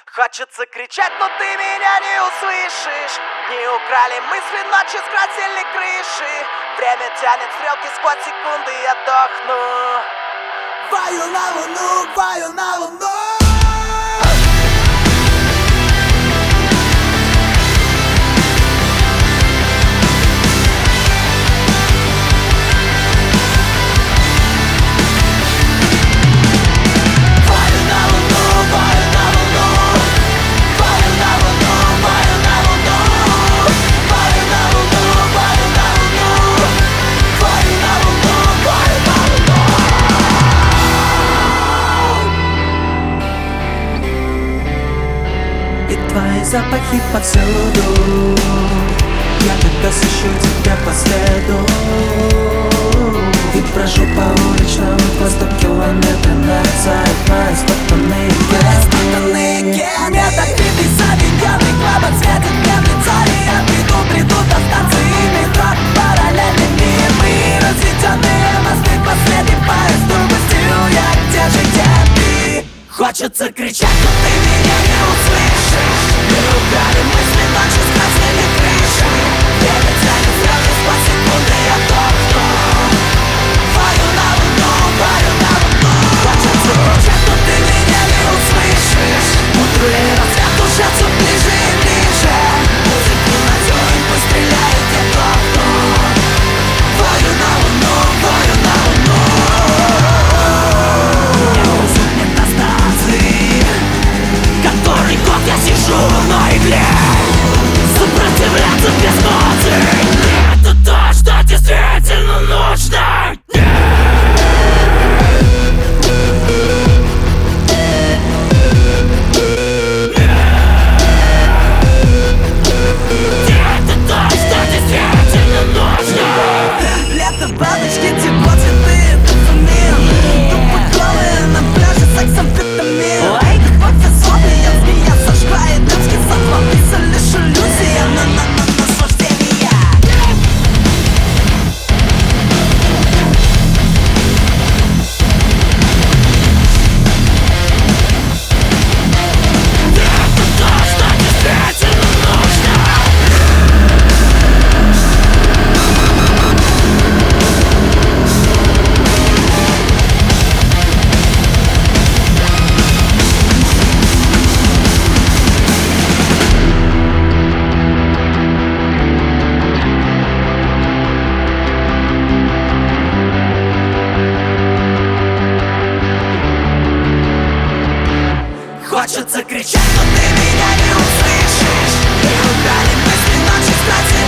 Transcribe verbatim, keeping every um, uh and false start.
Хочется кричать, но ты меня не услышишь. Не украли мысли, ночи скрасили крыши. Время тянет стрелки сквозь секунды, я дохну. Вою на луну, вою на луну. Твои запахи повсюду, я только сыщу тебя по следу. И брожу по уличным воздух километры нарицает мои спутанные гесты. Метод битый, заведенный, клабок светит мне в лицо. И я приду, приду до станции метро. Параллельный мир, мы разведенные мосты. Последний поезд упустил я, где же, где ты? Хочется кричать, но ты меня не услышишь. Не украли мысли, ночи скрасили крыши. Время тянет стрелки сквозь секунды, я дохну. Вою на луну, вою на луну. Хочется кричать, но ты меня не услышишь. Мудрый рассвет уже все ближе и ближе. Музыку наденем, пусть стреляет, я дохну. Вою на луну, вою на луну. Не везут мне до станции, который год я сижу на игле. Сопротивляться без ноты — это то, что действительно нужно. Это то, что действительно нужно. Лето, бабочки, тепло, цветы, дофамин. Тупо голые на пляже, секс, амфетамин. Эй, кофе, соды, я змея сожгла. И дамский сад, ловится лишь иллюзия на, на, на наслаждение. Это то, что действительно нужно. Хочется кричать, но ты меня не услышишь. Не украли мысли, ночи скрасили.